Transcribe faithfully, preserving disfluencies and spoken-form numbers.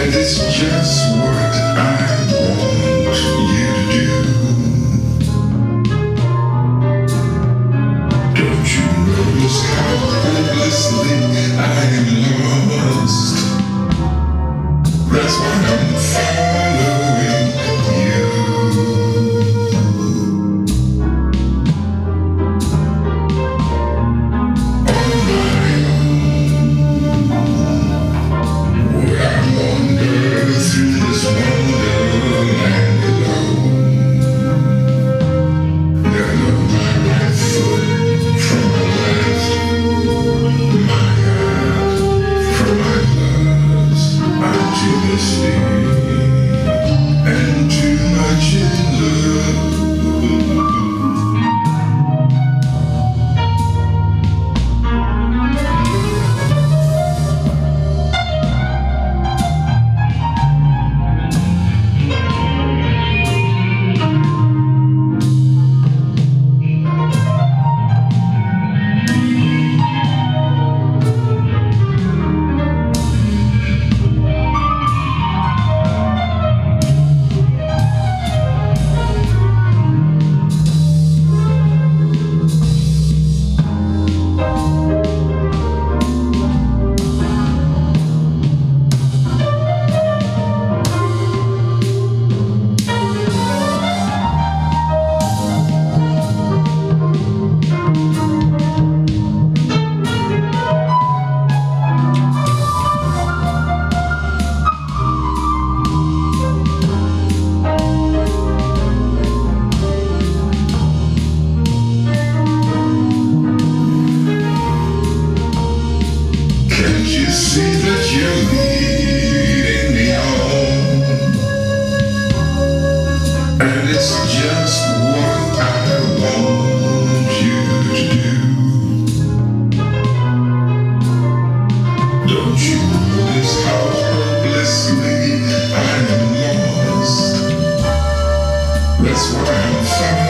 it's just what I want you to do. Don't you notice how hopelessly I am lost? That's why I'm following you. On my own, where I wander through this wonderland alone. Never my right foot from my left, my heart from my loves. I'm too missing and too much in love. Can't you see that you're leading me on? And it's just what I want you to do. Don't you notice how hopelessly I am lost? That's why I'm fine.